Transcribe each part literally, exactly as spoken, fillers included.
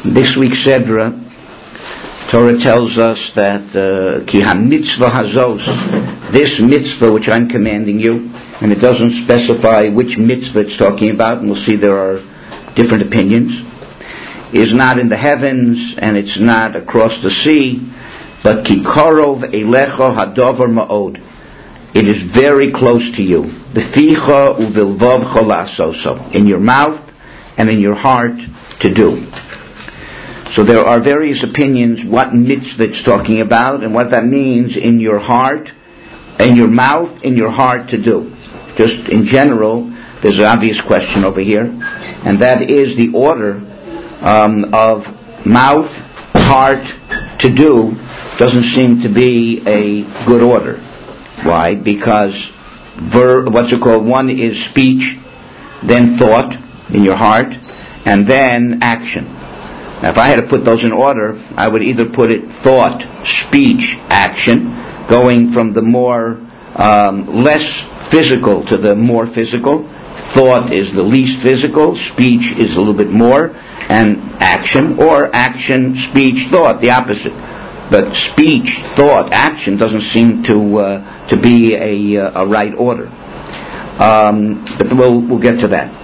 This week's Sedra, Torah tells us that Ki ha-mitzvah hazos, this mitzvah which I'm commanding you, and it doesn't specify which mitzvah it's talking about, and we'll see there are different opinions, is not in the heavens, and it's not across the sea, but Ki karov eilecha hadover ma'od. It is very close to you. B'ficha uvilvavcha la'asoso. In your mouth and in your heart to do. So there are various opinions what mitzvah it's talking about and what that means in your heart, in your mouth, in your heart to do. Just in general, there's an obvious question over here, and that is the order um, of mouth, heart to do doesn't seem to be a good order. Why? Because ver, what's it called? One is speech, then thought in your heart, and then action. Now, if I had to put those in order, I would either put it thought, speech, action, going from the more um, less physical to the more physical. Thought is the least physical, speech is a little bit more, and action, or action, speech, thought, the opposite. But speech, thought, action doesn't seem to uh, to be a, uh, a right order. Um, but we'll we'll get to that.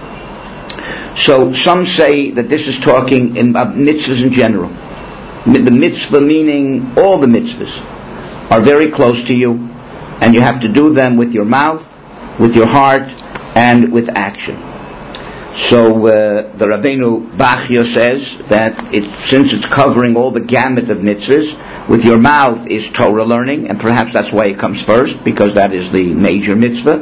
So some say that this is talking in, about mitzvahs in general. The mitzvah meaning all the mitzvahs are very close to you, and you have to do them with your mouth, with your heart, and with action. So uh, the Rabbeinu Bachya says that it, since it's covering all the gamut of mitzvahs, with your mouth is Torah learning, and perhaps that's why it comes first, because that is the major mitzvah.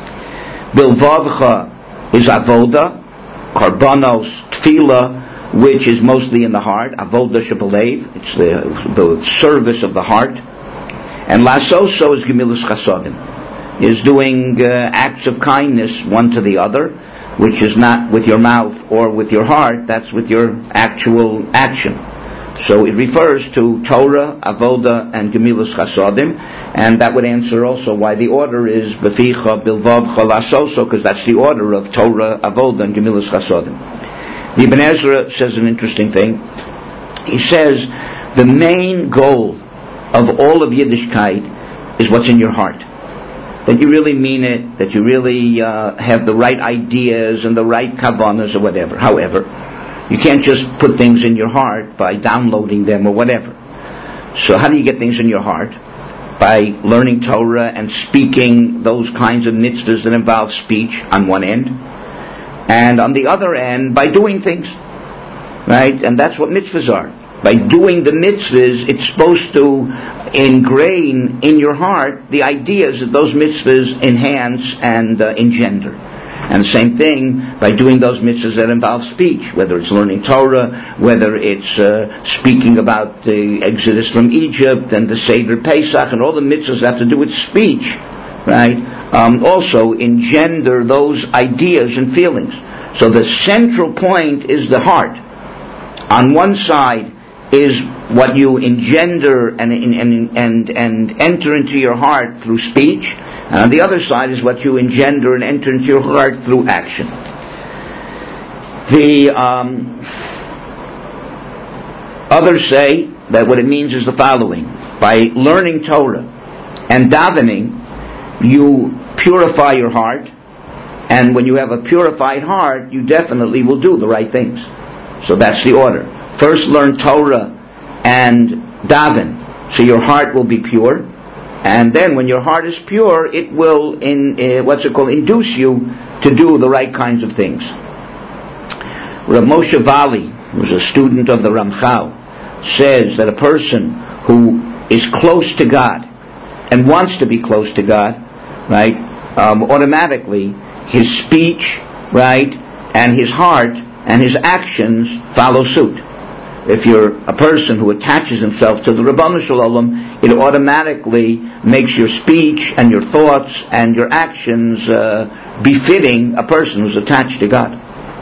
Bilvavcha is avoda, karbanos, tefillah, which is mostly in the heart, avoda shebalev, it's the, the service of the heart. And lasoso is gemilus chasodim, is doing uh, acts of kindness one to the other, which is not with your mouth or with your heart, that's with your actual action. So it refers to Torah, Avoda, and Gemilus Chasodim, and that would answer also why the order is Beficha, Bilvavcha, Lasoso, because that's the order of Torah, Avoda, and Gemilus Chasodim. The Ibn Ezra says an interesting thing. He says the main goal of all of Yiddishkeit is what's in your heart. That you really mean it, that you really uh, have the right ideas and the right kavanas or whatever. However, you can't just put things in your heart by downloading them or whatever. So how do you get things in your heart? By learning Torah and speaking those kinds of mitzvahs that involve speech on one end. And on the other end, by doing things. Right? And that's what mitzvahs are. By doing the mitzvahs, it's supposed to ingrain in your heart the ideas that those mitzvahs enhance and uh, engender. And the same thing by doing those mitzvahs that involve speech, whether it's learning Torah, whether it's uh, speaking about the Exodus from Egypt and the Seder Pesach and all the mitzvahs that have to do with speech, right? Um, also engender those ideas and feelings. So the central point is the heart. On one side is what you engender and and and and enter into your heart through speech, and on the other side is what you engender and enter into your heart through action. The um, others say that what it means is the following: by learning Torah and davening, you purify your heart, and when you have a purified heart, you definitely will do the right things. So that's the order. First learn Torah and daven, so your heart will be pure, and then when your heart is pure, it will, in uh, what's it called, induce you to do the right kinds of things. Rav Moshe Vali, who's a student of the Ramchal, says that a person who is close to God and wants to be close to God, right, um, automatically his speech, right, and his heart and his actions follow suit. If you're a person who attaches himself to the Rabbanu Shalom, it automatically makes your speech and your thoughts and your actions uh, befitting a person who's attached to God.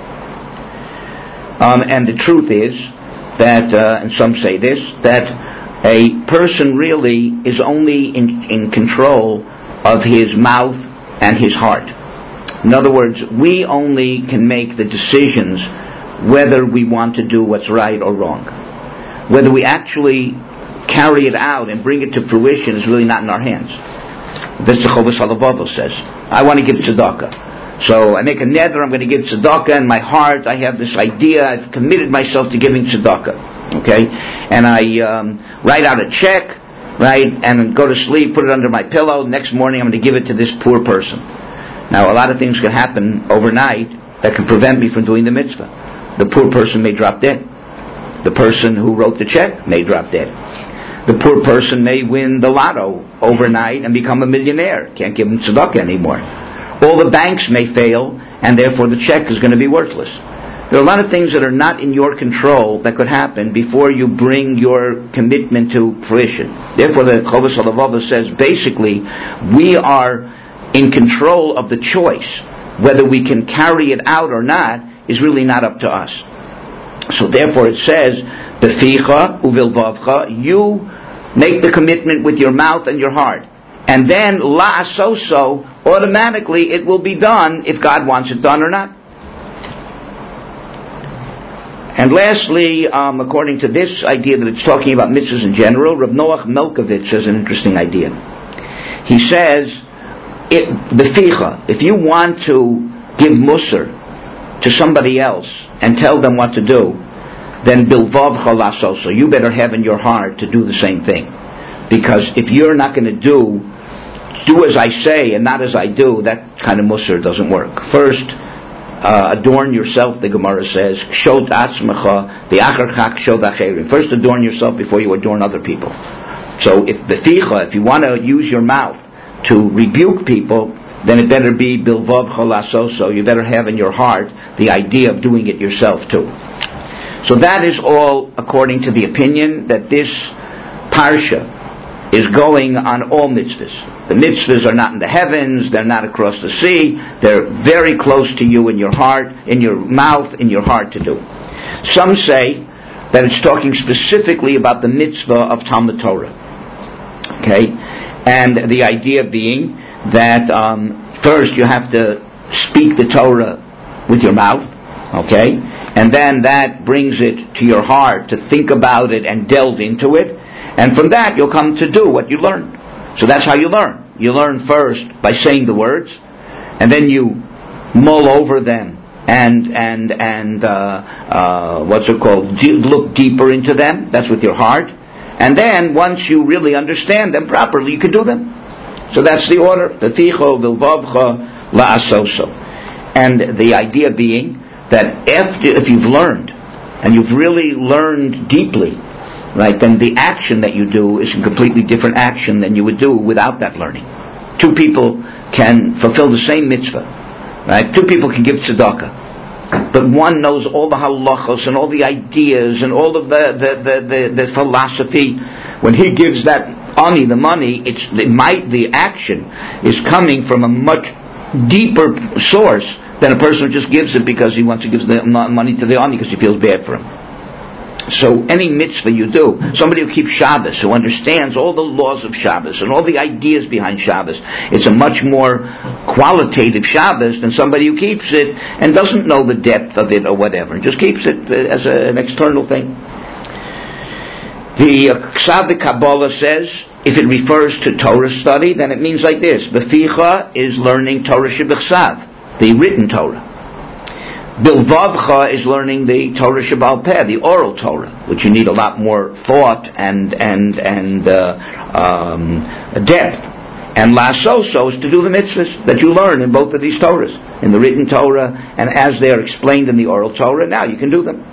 Um, and the truth is that, uh, and some say this, that a person really is only in, in control of his mouth and his heart. In other words, we only can make the decisions whether we want to do what's right or wrong. Whether we actually carry it out and bring it to fruition is really not in our hands. This the Chovos HaLevavos says. I want to give tzedakah. So I make a neder, I'm going to give tzedakah. In my heart, I have this idea, I've committed myself to giving tzedakah. Okay? And I um, write out a check, right, and go to sleep, put it under my pillow. Next morning, I'm going to give it to this poor person. Now, a lot of things can happen overnight that can prevent me from doing the mitzvah. The poor person may drop dead. The person who wrote the check may drop dead. The poor person may win the lotto overnight and become a millionaire. Can't give him tzedakah anymore. All the banks may fail, and therefore the check is going to be worthless. There are a lot of things that are not in your control that could happen before you bring your commitment to fruition. Therefore, the Chovos HaLevavos says, basically, we are in control of the choice. Whether we can carry it out or not is really not up to us. So therefore it says, Beficha uvilvavcha, you make the commitment with your mouth and your heart. And then, la'asoso, automatically it will be done if God wants it done or not. And lastly, um, according to this idea that it's talking about mitzvahs in general, Rav Noach Melkovitz has an interesting idea. He says, it, Beficha, if you want to give musar to somebody else and tell them what to do, then bilvavcha la'asoso, you better have in your heart to do the same thing. Because if you're not going to do, do as I say and not as I do, that kind of musar doesn't work. First, uh, adorn yourself, the Gemara says, shot atzmecha, the acharchak shot acherim. First adorn yourself before you adorn other people. So if beficha, if you want to use your mouth to rebuke people, then it better be bilvavcha la'asoso. You better have in your heart the idea of doing it yourself too. So that is all according to the opinion that this parsha is going on all mitzvahs. The mitzvahs are not in the heavens, they're not across the sea, they're very close to you in your heart, in your mouth, in your heart to do. Some say that it's talking specifically about the mitzvah of Talmud Torah. Okay? And the idea being that um, first you have to speak the Torah with your mouth, okay? And then that brings it to your heart to think about it and delve into it. And from that you'll come to do what you learn. So that's how you learn. You learn first by saying the words, and then you mull over them and and and uh, uh, what's it called? De- look deeper into them. That's with your heart. And then once you really understand them properly, you can do them. So that's the order. Taticho vilvavcha la'asoso. And the idea being that after, if you've learned and you've really learned deeply, right, then the action that you do is a completely different action than you would do without that learning. Two people can fulfill the same mitzvah, right? Two people can give tzedakah, but one knows all the halachos and all the ideas and all of the the, the, the, the philosophy. When he gives that ani the money, it's the might the action is coming from a much deeper source than a person who just gives it because he wants to give the money to the ani because he feels bad for him. So any mitzvah you do, somebody who keeps Shabbos, who understands all the laws of Shabbos and all the ideas behind Shabbos, it's a much more qualitative Shabbos than somebody who keeps it and doesn't know the depth of it or whatever, and just keeps it as a, an external thing. The uh, Ksav Kabbalah says, if it refers to Torah study, then it means like this. Beficha is learning Torah Shebechsav, the written Torah. Bilvavcha is learning the Torah Shebal Peh, the oral Torah, which you need a lot more thought and and and uh, um, depth. And La'asoso is to do the mitzvahs that you learn in both of these Torahs, in the written Torah and as they are explained in the oral Torah. Now you can do them.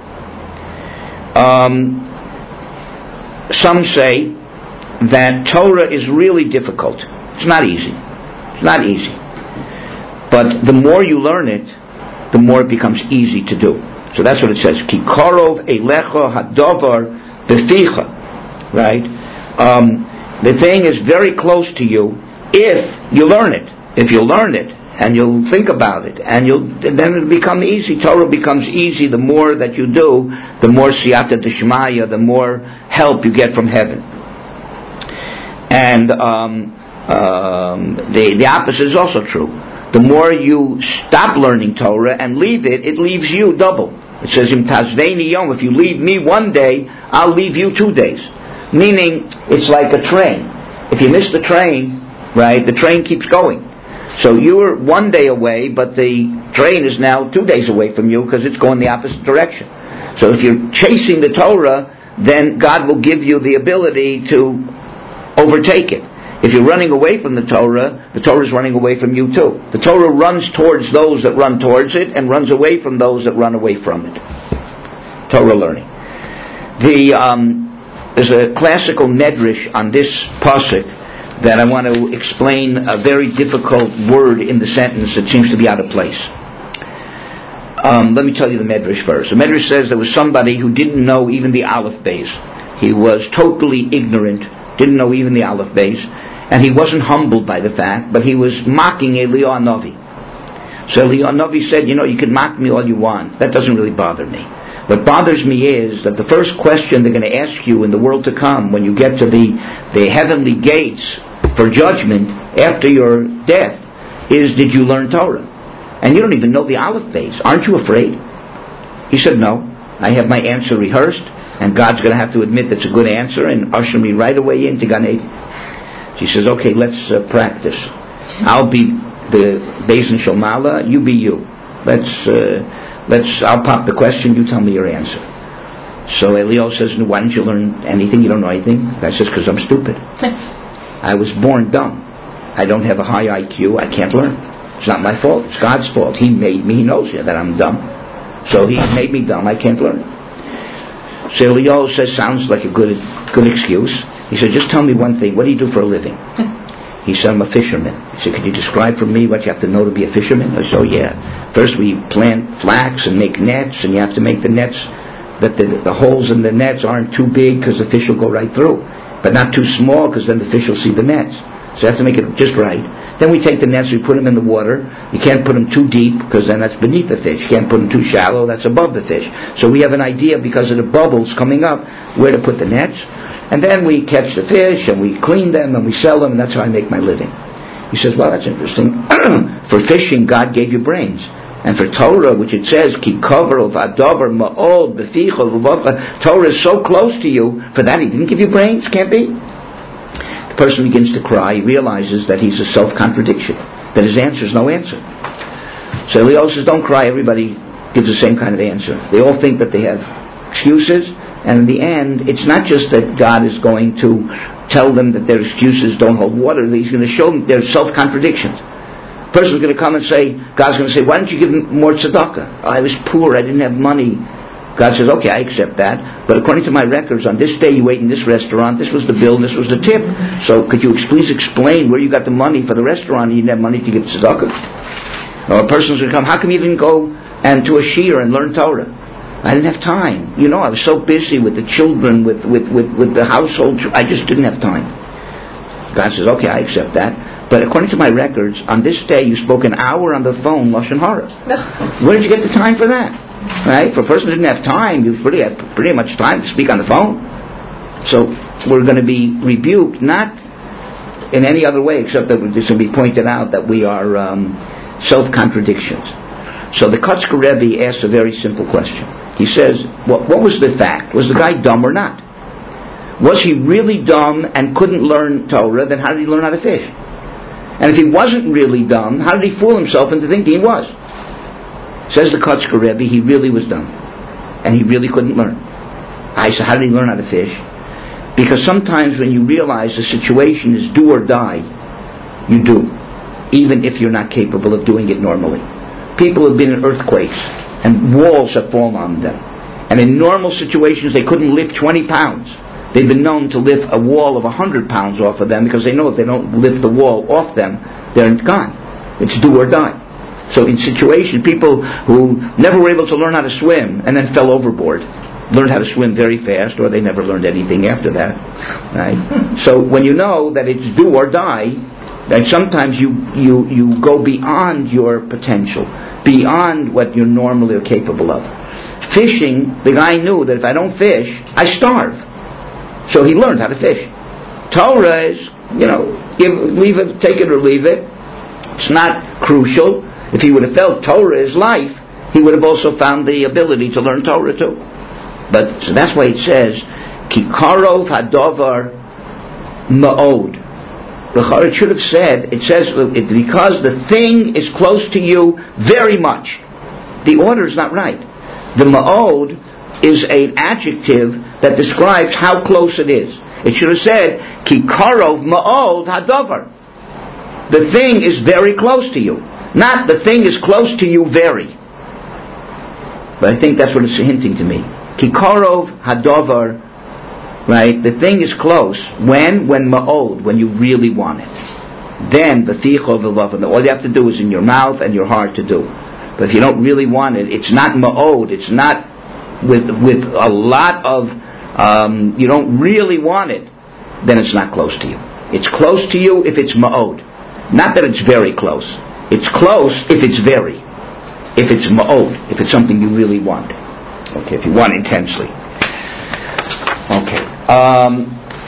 Um, some say that Torah is really difficult. It's not easy. It's not easy. But the more you learn it, the more it becomes easy to do. So that's what it says. Ki korov eilecha hadavar beficha. Right? Um, the thing is very close to you if you learn it. If you learn it and you'll think about it, and you'll then it'll become easy. Torah becomes easy the more that you do, the more siyata d'shmaya, the more help you get from heaven. And um, um, the the opposite is also true. The more you stop learning Torah and leave it, it leaves you double. It says, Im tazveini yom, if you leave me one day, I'll leave you two days. Meaning, it's like a train. If you miss the train, right, the train keeps going. So you're one day away, but the train is now two days away from you because it's going the opposite direction. So if you're chasing the Torah, then God will give you the ability to overtake it. If you're running away from the Torah, the Torah is running away from you too. The Torah runs towards those that run towards it and runs away from those that run away from it. Torah learning. The um, there's a classical medrash on this pasuk that I want to explain a very difficult word in the sentence that seems to be out of place. Um, let me tell you the medrash first. The medrash says there was somebody who didn't know even the aleph beis. He was totally ignorant, didn't know even the aleph beis, and he wasn't humbled by the fact, but he was mocking Eliyahu Hanavi. So Eliyahu Hanavi said, you know, you can mock me all you want. That doesn't really bother me. What bothers me is that the first question they're going to ask you in the world to come, when you get to the, the heavenly gates for judgment after your death, is, did you learn Torah? And you don't even know the aleph beis. Aren't you afraid? He said, no. I have my answer rehearsed, and God's going to have to admit that's a good answer and usher me right away into Gan Eden. She says, okay, let's uh, practice. I'll be the Beis and Shomala, you be you. Let's, uh, let's, I'll pop the question, you tell me your answer. So Eliyahu says, why don't you learn anything? You don't know anything? The guy says, because I'm stupid. I was born dumb. I don't have a high I Q. I can't learn. It's not my fault. It's God's fault. He made me. He knows that I'm dumb. So He made me dumb. I can't learn. So Eliyahu says, sounds like a good good excuse. He said, just tell me one thing. What do you do for a living? He said, I'm a fisherman. He said, could you describe for me what you have to know to be a fisherman? I said, oh yeah. First we plant flax and make nets, and you have to make the nets, that the, the holes in the nets aren't too big because the fish will go right through. But not too small because then the fish will see the nets. So you have to make it just right. Then we take the nets, we put them in the water. You can't put them too deep because then that's beneath the fish. You can't put them too shallow, that's above the fish. So we have an idea because of the bubbles coming up where to put the nets. And then we catch the fish and we clean them and we sell them, and that's how I make my living. He says, well, that's interesting. For fishing, God gave you brains. And for Torah, which it says, Ki kover v'adavar ma'od b'ficha v'vavcha, Torah is so close to you, for that He didn't give you brains? Can't be. The person begins to cry. He realizes that he's a self-contradiction, that his answer is no answer. So Eliyahu says, don't cry. Everybody gives the same kind of answer. They all think that they have excuses, and in the end, it's not just that God is going to tell them that their excuses don't hold water. He's going to show them their self-contradictions. A person's going to come and say, God's going to say, why don't you give him more tzedakah? I was poor, I didn't have money. God says, okay, I accept that, but according to my records, on this day you ate in this restaurant, this was the bill, and this was the tip. So could you please explain where you got the money for the restaurant and you didn't have money to give tzedakah? Or a person's going to come, how come you didn't go and to a shiur and learn Torah? I didn't have time. You know, I was so busy with the children, with, with, with, with the household, I just didn't have time. God says, okay, I accept that. But according to my records, on this day you spoke an hour on the phone, Lashon Hara. Where did you get the time for that? Right? For a person who didn't have time, you pretty had pretty much time to speak on the phone. So we're going to be rebuked, not in any other way, except that this will be pointed out that we are um, self-contradictions. So the Kotzker Rebbe asks a very simple question. He says, what, what was the fact? Was the guy dumb or not? Was he really dumb and couldn't learn Torah? Then how did he learn how to fish? And if he wasn't really dumb, how did he fool himself into thinking he was? Says the Kotzker Rebbe, he really was dumb. And he really couldn't learn. I said, how did he learn how to fish? Because sometimes when you realize the situation is do or die, you do. Even if you're not capable of doing it normally. People have been in earthquakes, and walls have fallen on them. And in normal situations, they couldn't lift twenty pounds. They've been known to lift a wall of one hundred pounds off of them because they know if they don't lift the wall off them, they're gone. It's do or die. So in situations, people who never were able to learn how to swim and then fell overboard, learned how to swim very fast, or they never learned anything after that. Right? So when you know that it's do or die, that sometimes you, you, you go beyond your potential, beyond what you normally are capable of. Fishing, the guy knew that if I don't fish, I starve. So he learned how to fish. Torah is, you know, give, leave it, take it or leave it. It's not crucial. If he would have felt Torah is life, he would have also found the ability to learn Torah too. But so that's why it says, Ki karov hadovar ma'od. It should have said, it says, it, because the thing is close to you very much. The order is not right. The ma'od is an adjective that describes how close it is. It should have said, Ki karov ma'od hadovar. The thing is very close to you. Not the thing is close to you very. But I think that's what it's hinting to me. Ki karov hadovar. Right? The thing is close. When? When ma'od. When you really want it. Then, b'ticho v'lavav. All you have to do is in your mouth and your heart to do. But if you don't really want it, it's not ma'od. It's not with with a lot of, um, you don't really want it, then it's not close to you. It's close to you if it's ma'od. Not that it's very close. It's close if it's very. If it's ma'od. If it's something you really want. Okay, if you want intensely. Okay. Um,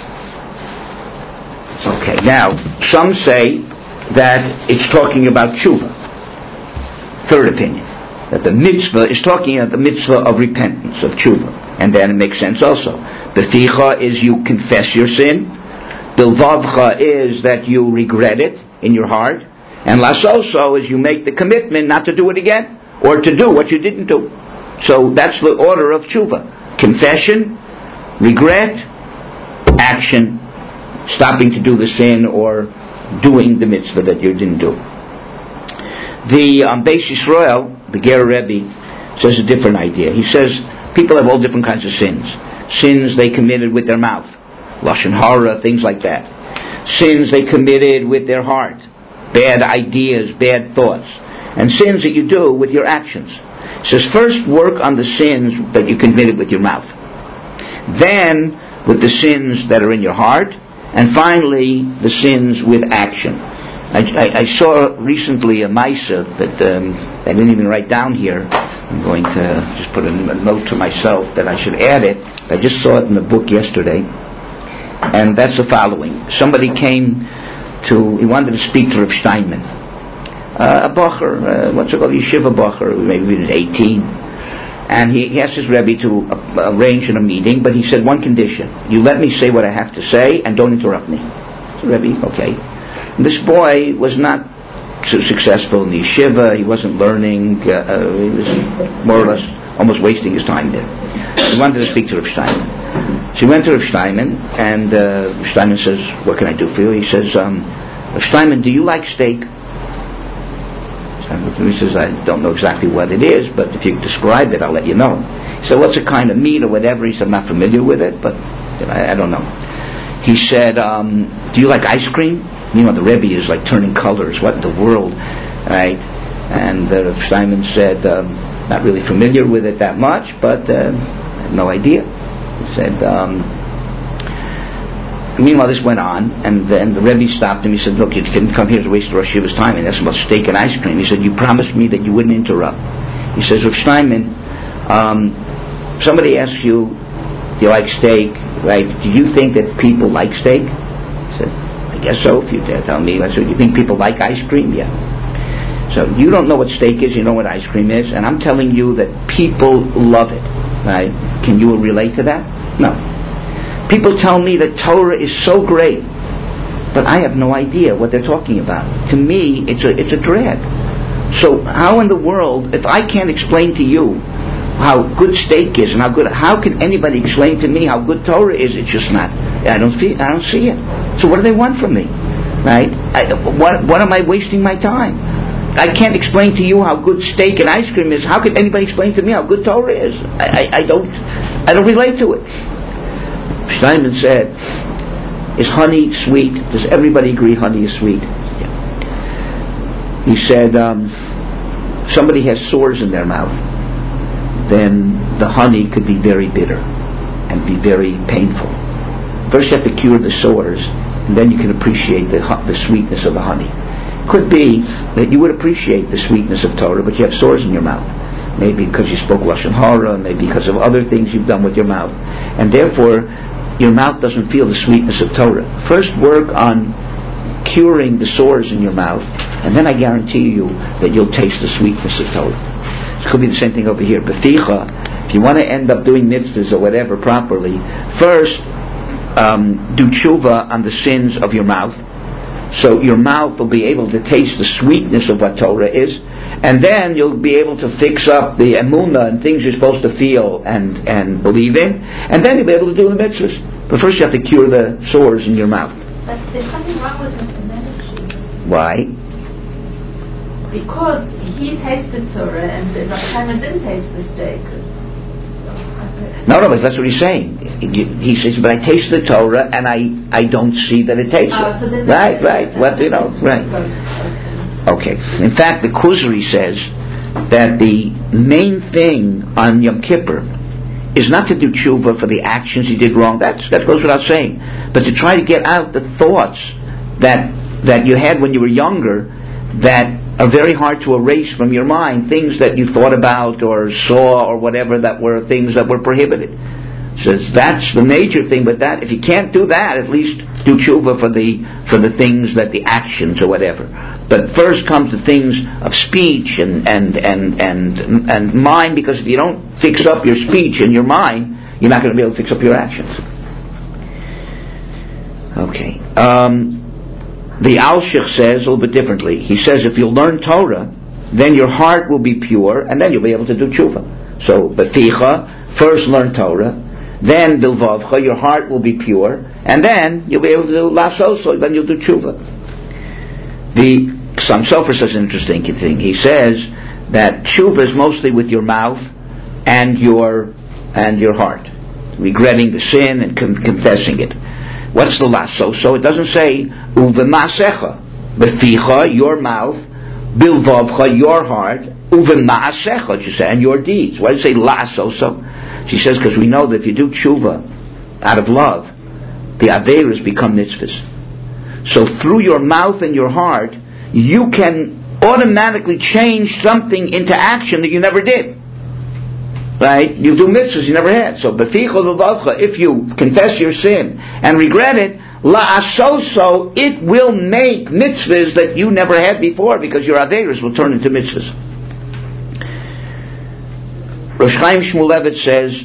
okay. Now, some say that it's talking about tshuva. Third opinion, that the mitzvah is talking about the mitzvah of repentance, of tshuva, and then it makes sense also. Beficha is you confess your sin. Bilvavcha is that you regret it in your heart, and lasoso is you make the commitment not to do it again or to do what you didn't do. So that's the order of tshuva: confession, regret, action, stopping to do the sin or doing the mitzvah that you didn't do. The um, Beis Yisrael, the Ger Rebbe, says a different idea. He says people have all different kinds of sins. Sins they committed with their mouth, lashon hara, things like that. Sins they committed with their heart, bad ideas, bad thoughts, and sins that you do with your actions. He says first work on the sins that you committed with your mouth, then with the sins that are in your heart, and finally the sins with action. I, I, I saw recently a Maisa that um, I didn't even write down here. I'm going to just put a, a note to myself that I should add it. I just saw it in the book yesterday, and that's the following. Somebody came to, he wanted to speak to Rav Steinman, uh, a bacher, uh, what's it called, yeshiva bacher, maybe he was eighteen, and he, he asked his Rebbe to uh, arrange in a meeting, but he said one condition: you let me say what I have to say and don't interrupt me. So Rebbe, okay. This boy was not so successful in the yeshiva. He wasn't learning. Uh, uh, he was more or less almost wasting his time there. He wanted to speak to Rav Steinman. So he went to Rav Steinman, and uh, Rav Steinman says, "What can I do for you?" He says, um, "Rav Steinman, do you like steak?" He says, "I don't know exactly what it is, but if you describe it, I'll let you know." He said, "What's a kind of meat or whatever?" He said, "I'm not familiar with it, but you know, I, I don't know." He said, um, "Do you like ice cream?" Meanwhile, the Rebbe is like turning colors. What in the world, right? And uh, Rav Steinman said, um, "Not really familiar with it that much, but uh, I have no idea." He said. Um, Meanwhile, this went on, and then the Rebbe stopped him. He said, "Look, you didn't come here to waste Rosh Hashiva's time and ask about steak and ice cream." He said, "You promised me that you wouldn't interrupt." He says, "Rav Steinman, um, somebody asks you, do you like steak, right? Do you think that people like steak?" He said, "I guess so, if you tell me." I said, "You think people like ice cream?" "Yeah." So you don't know what steak is, you know what ice cream is, and I'm telling you that people love it, right? Can you relate to that? No. People tell me that Torah is so great, but I have no idea what they're talking about. To me, it's a it's a drag. So how in the world, if I can't explain to you how good steak is and how good, how can anybody explain to me how good Torah is? It's just not. I don't see. I don't see it. So what do they want from me, right? I, what what am I wasting my time? I can't explain to you how good steak and ice cream is. How can anybody explain to me how good Torah is? I, I, I don't I don't relate to it. Steinman said, "Is honey sweet? Does everybody agree honey is sweet?" Yeah. He said, um, somebody has sores in their mouth, then the honey could be very bitter and be very painful. First you have to cure the sores, and then you can appreciate the, the sweetness of the honey. Could be that you would appreciate the sweetness of Torah, but you have sores in your mouth. Maybe because you spoke lashon hara, maybe because of other things you've done with your mouth, and therefore your mouth doesn't feel the sweetness of Torah. First work on curing the sores in your mouth, and then I guarantee you that you'll taste the sweetness of Torah. It could be the same thing over here. Beficha, if you want to end up doing mitzvahs or whatever properly, first um, do tshuva on the sins of your mouth. So your mouth will be able to taste the sweetness of what Torah is, and then you'll be able to fix up the emunah and things you're supposed to feel and, and believe in, and then you'll be able to do the mitzvahs. But first you have to cure the sores in your mouth. But there's something wrong with Mister Menachie. Why? Because he tasted Torah and Rabbi didn't taste the steak. No, no, but that's what he's saying. He, he says, but I taste the Torah and I, I don't see that it tastes uh, it. So right, right. What you know, right. Okay. In fact, the Kuzari says that the main thing on Yom Kippur is not to do tshuva for the actions he did wrong. That's, that goes without saying. But to try to get out the thoughts that that you had when you were younger that are very hard to erase from your mind, things that you thought about or saw or whatever that were things that were prohibited. Says that's the major thing, but that if you can't do that, at least do tshuva for the for the things that the actions or whatever. But first comes the things of speech and and and and and mind, because if you don't fix up your speech and your mind, you're not going to be able to fix up your actions. Okay. Um, the Alshich says a little bit differently. He says if you learn Torah, then your heart will be pure, and then you'll be able to do tshuva. So, Beficha, first learn Torah, then Bilvavcha, your heart will be pure, and then you'll be able to do Lasoso, then you'll do tshuva. The Chassam Sofer says an interesting thing. He says that tshuva is mostly with your mouth and your and your heart, regretting the sin and com- confessing it. What's the Lasoso? It doesn't say Uvemasecha, Beficha, your mouth, Bilvavcha, your heart, Uvemaasecha, you say, and your deeds. Why does it say Lasoso? She says, because we know that if you do tshuva out of love, the Averas become mitzvahs. So through your mouth and your heart, you can automatically change something into action that you never did. Right? You do mitzvahs you never had. So, Beficha Levavcha, if you confess your sin and regret it, La'asoso, it will make mitzvahs that you never had before, because your Averas will turn into mitzvahs. Rosh Chaim Shmulevitz says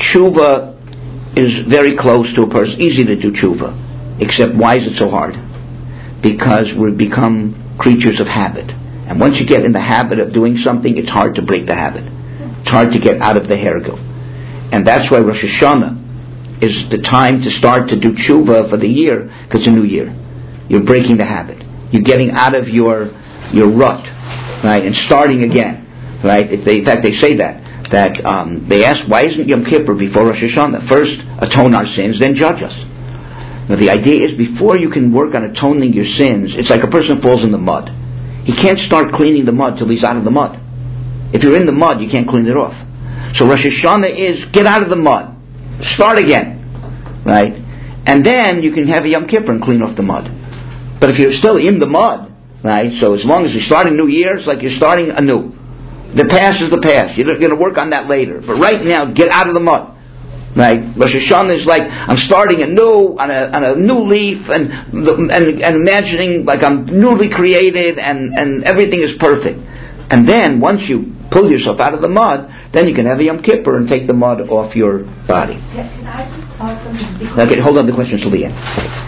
tshuva is very close to a person, easy to do tshuva, except why is it so hard? Because we become creatures of habit, and once you get in the habit of doing something, it's hard to break the habit. It's hard to get out of the hergel, and that's why Rosh Hashanah is the time to start to do tshuva for the year, because it's a new year. You're breaking the habit. You're getting out of your your rut, right, and starting again, right? If they, in fact, they say that. That um, they ask, why isn't Yom Kippur before Rosh Hashanah? First atone our sins, then judge us. Now the idea is, before you can work on atoning your sins, it's like a person falls in the mud. He can't start cleaning the mud till he's out of the mud. If you're in the mud, you can't clean it off. So Rosh Hashanah is, get out of the mud. Start again. Right? And then you can have a Yom Kippur and clean off the mud. But if you're still in the mud, right, so as long as you're starting New Year, it's like you're starting anew. The past is the past. You're going to work on that later. But right now, get out of the mud. Right? Rosh Hashanah is like, I'm starting anew, on a, on a new leaf, and, and and imagining like I'm newly created, and, and everything is perfect. And then, once you pull yourself out of the mud, then you can have a Yom Kippur and take the mud off your body. Yeah, can I just talk something? Okay, hold on, the question's till the end.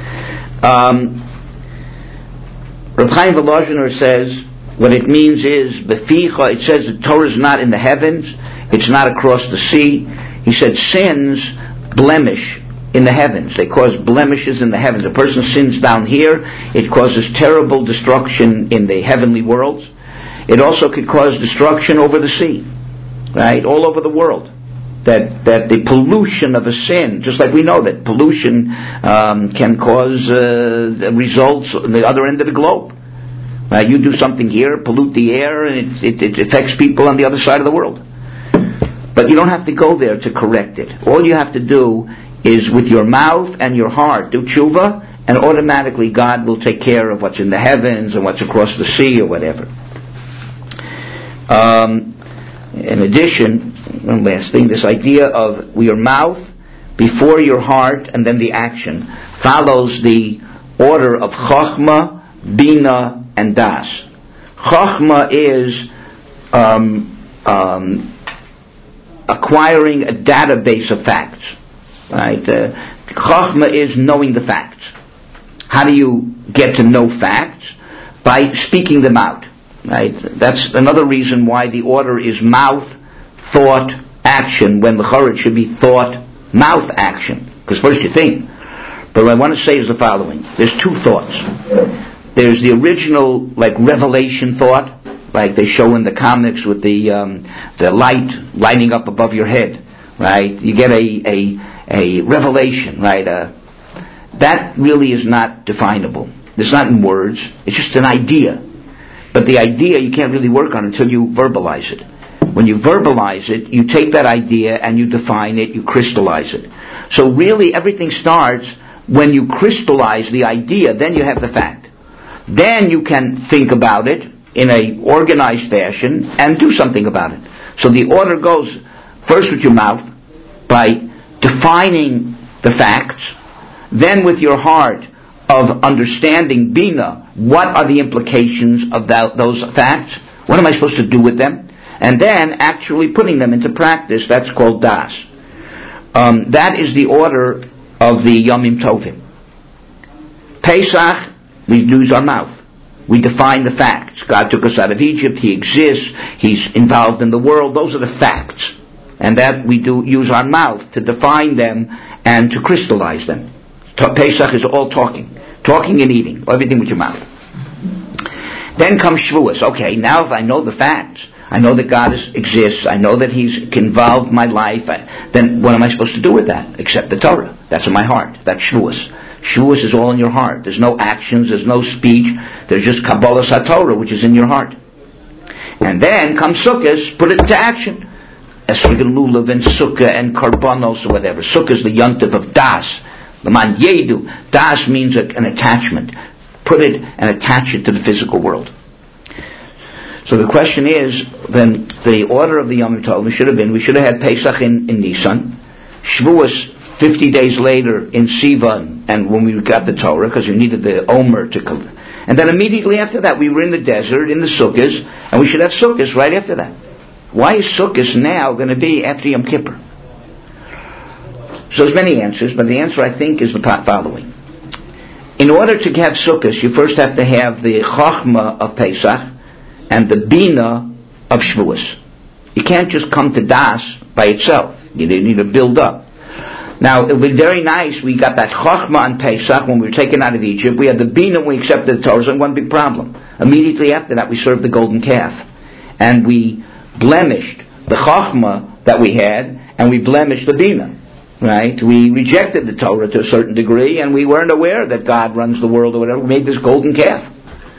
Um, Reb Chaim Volozhiner says, what it means is, Beficha, it says the Torah is not in the heavens, it's not across the sea. He said sins blemish in the heavens. They cause blemishes in the heavens. A person sins down here, it causes terrible destruction in the heavenly worlds. It also could cause destruction over the sea, right? All over the world. That that the pollution of a sin, just like we know that pollution um, can cause uh, results on the other end of the globe. Uh, you do something here, pollute the air, and it, it, it affects people on the other side of the world. But you don't have to go there to correct it. All you have to do is with your mouth and your heart do tshuva, and automatically God will take care of what's in the heavens and what's across the sea or whatever. Um, in addition, one last thing, this idea of your mouth before your heart and then the action follows the order of Chochmah, Bina, and Das. Chochmah is um, um, acquiring a database of facts. Right? Uh, Chochmah is knowing the facts. How do you get to know facts? By speaking them out. Right? That's another reason why the order is mouth, thought, action, when the chorah should be thought, mouth, action. Because first you think. But what I want to say is the following. There's two thoughts. There's the original, like, revelation thought, like they show in the comics with the um, the light lighting up above your head, right? You get a a, a revelation, right? Uh, that really is not definable. It's not in words. It's just an idea. But the idea you can't really work on until you verbalize it. When you verbalize it, you take that idea and you define it, you crystallize it. So really everything starts when you crystallize the idea, then you have the fact. Then you can think about it in a organized fashion and do something about it. So the order goes first with your mouth by defining the facts, then with your heart of understanding Bina, what are the implications of that, those facts? What am I supposed to do with them? And then actually putting them into practice. That's called Das. Um, that is the order of the Yomim Tovim. Pesach, we use our mouth. We define the facts. God took us out of Egypt. He exists. He's involved in the world. Those are the facts. And that we do use our mouth to define them and to crystallize them. Pesach is all talking. Talking and eating. Everything with your mouth. Then comes Shavuos. Okay, now if I know the facts, I know that God is, exists, I know that He's involved in my life, I, then what am I supposed to do with that? Accept the Torah. That's in my heart. That's Shavuos. Shavuos is all in your heart. There's no actions, there's no speech, there's just Kabbalah SaTorah, which is in your heart. And then comes Sukkot, put it into action. Esrog and Lulav and Sukkah and Karbanos or whatever. Sukkah is the yontif of Das. The man Yedu. Das means a, an attachment. Put it and attach it to the physical world. So the question is, then the order of the Yom Tovim should have been, we should have had Pesach in, in Nisan, Shavuos fifty days later in Sivan, and when we got the Torah, because we needed the Omer to come. And then immediately after that, we were in the desert, in the Sukkos, and we should have Sukkos right after that. Why is Sukkos now going to be after Yom Kippur? So there's many answers, but the answer I think is the following. In order to have Sukkos, you first have to have the Chochmah of Pesach and the Bina of Shavuos. You can't just come to Das by itself. You need to build up. Now, it would be very nice, we got that Chochmah on Pesach when we were taken out of Egypt. We had the Bina when we accepted the Torah, so one big problem. Immediately after that, we served the golden calf. And we blemished the Chochmah that we had, and we blemished the Bina. Right? We rejected the Torah to a certain degree, and we weren't aware that God runs the world or whatever. We made this golden calf.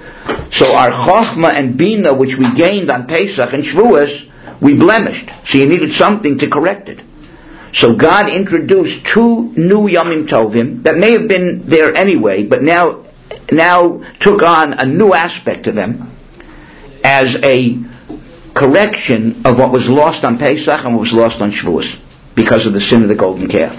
So our Chochmah and Bina, which we gained on Pesach and Shavuos, we blemished. So you needed something to correct it. So God introduced two new Yomim Tovim that may have been there anyway, but now, now took on a new aspect to them as a correction of what was lost on Pesach and what was lost on Shavuos, because of the sin of the golden calf.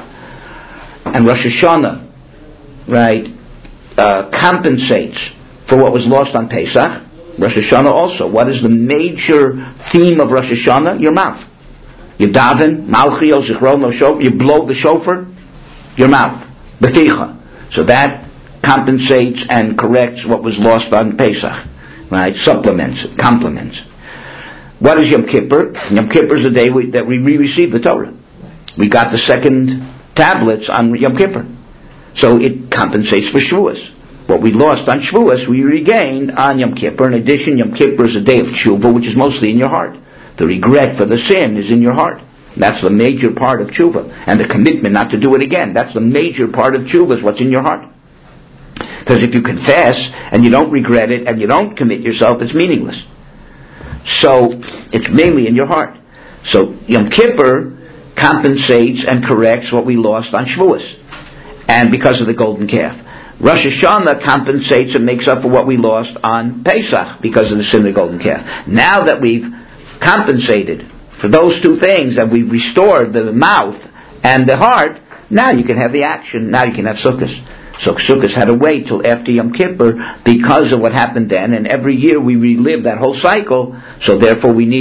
And Rosh Hashanah, right, uh, compensates for what was lost on Pesach. Rosh Hashanah also. What is the major theme of Rosh Hashanah? Your mouth. You daven, malchio, zichron, no shofar, you blow the shofar, your mouth. Beficha. So that compensates and corrects what was lost on Pesach. Right? Supplements it, complements. What is Yom Kippur? Yom Kippur is the day we, that we re-receive the Torah. We got the second tablets on Yom Kippur. So it compensates for Shavuos. What we lost on Shavuos, we regained on Yom Kippur. In addition, Yom Kippur is a day of tshuva, which is mostly in your heart. The regret for the sin is in your heart. That's the major part of tshuva. And the commitment not to do it again. That's the major part of tshuva, is what's in your heart. Because if you confess, and you don't regret it, and you don't commit yourself, it's meaningless. So, it's mainly in your heart. So, Yom Kippur compensates and corrects what we lost on Shavuos, and because of the golden calf. Rosh Hashanah compensates and makes up for what we lost on Pesach because of the sin of the golden calf. Now that we've compensated for those two things and we've restored the mouth and the heart, now you can have the action. Now you can have Sukkot. So Sukkot had to wait till after Yom Kippur because of what happened then, and every year we relive that whole cycle, so therefore we need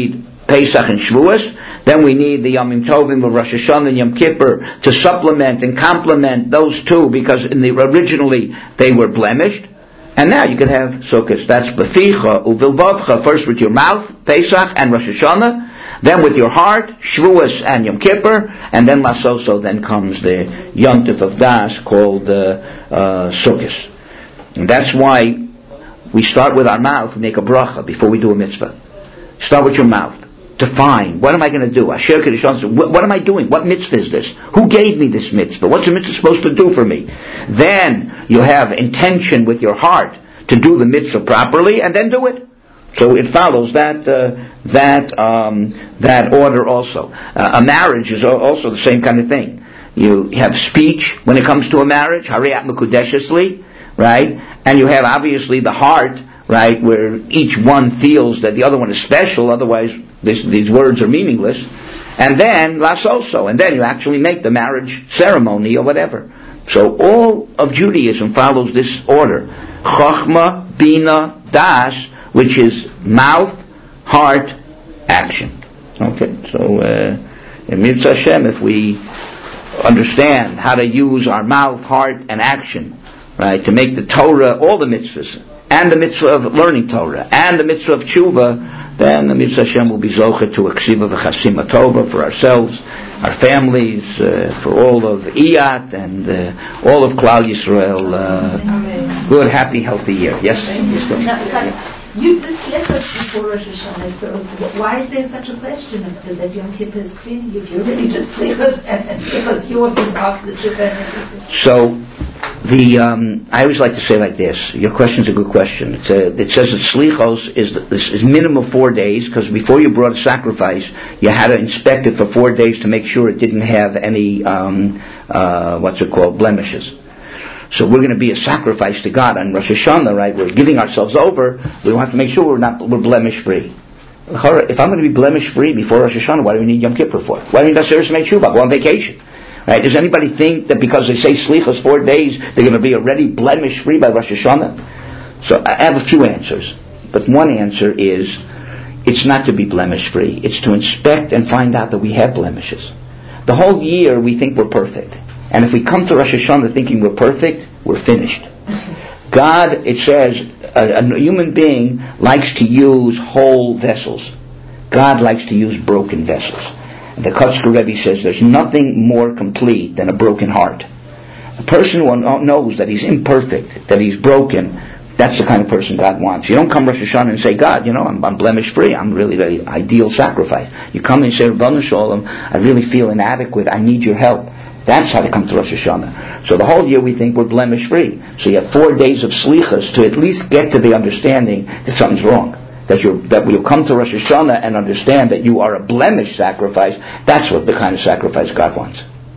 Pesach and Shavuos. Then we need the Yom Tovim of Rosh Hashanah and Yom Kippur to supplement and complement those two, because in the originally they were blemished. And now you can have Sukkot. That's Beficha Uvilvavcha, first with your mouth, Pesach and Rosh Hashanah. Then with your heart, Shavuos and Yom Kippur, and then Lasoso, then comes the Yontif of Das called uh, uh, Sukkot. And that's why we start with our mouth, we make a bracha before we do a mitzvah. Start with your mouth. Define, what am I going to do? Asher Kedishon, what, what am I doing? What mitzvah is this? Who gave me this mitzvah? What's the mitzvah supposed to do for me? Then you have intention with your heart to do the mitzvah properly, and then do it. So it follows that uh, that um, that order also. Uh, a marriage is also the same kind of thing. You have speech when it comes to a marriage, Hariyat Mekudeshesli, right? And you have obviously the heart, right, where each one feels that the other one is special. Otherwise, this, these words are meaningless. And then Lasoso, and then you actually make the marriage ceremony or whatever. So all of Judaism follows this order: Chochma, Bina, Das, which is mouth, heart, action. Okay, so uh, in Mitzvah Hashem, if we understand how to use our mouth, heart, and action, right, to make the Torah, all the mitzvahs, and the mitzvah of learning Torah, and the mitzvah of tshuva, then the Mitzvah Hashem will be zocher to a ksiva v'chasima tova for ourselves, our families, uh, for all of Iyat, and uh, all of Klal Yisrael. Uh, good, happy, healthy year. Yes? You just left us before Rosh Hashanah, so why is there such a question of the, that Yom Kippur is clean? You, you really just slichos and, and slichos yours and after the tshuva and everything. So, the um, I always like to say like this. Your question's a good question. It's a, it says that slichos is this is minimum four days, because before you brought a sacrifice, you had to inspect it for four days to make sure it didn't have any um, uh, what's it called blemishes. So we're going to be a sacrifice to God on Rosh Hashanah, right? We're giving ourselves over. We have to make sure we're not we're blemish free. If I'm going to be blemish free before Rosh Hashanah, why do we need Yom Kippur for? Why do we need Aseret Shmei Tshuva? Go on vacation, right? Does anybody think that because they say Slichos four days, they're going to be already blemish free by Rosh Hashanah? So I have a few answers, but one answer is it's not to be blemish free. It's to inspect and find out that we have blemishes. The whole year we think we're perfect. And if we come to Rosh Hashanah thinking we're perfect, we're finished. God, it says, a, a human being likes to use whole vessels. God likes to use broken vessels. And the Kotzker Rebbe says there's nothing more complete than a broken heart. A person who knows that he's imperfect, that he's broken, that's the kind of person God wants. You don't come Rosh Hashanah and say, God, you know, I'm, I'm blemish free. I'm really the ideal sacrifice. You come and say, Rabbanu Shalom, I really feel inadequate. I need your help. That's how to come to Rosh Hashanah. So the whole year we think we're blemish free. So you have four days of slichas to at least get to the understanding that something's wrong. That you that we'll come to Rosh Hashanah and understand that you are a blemish sacrifice. That's what the kind of sacrifice God wants.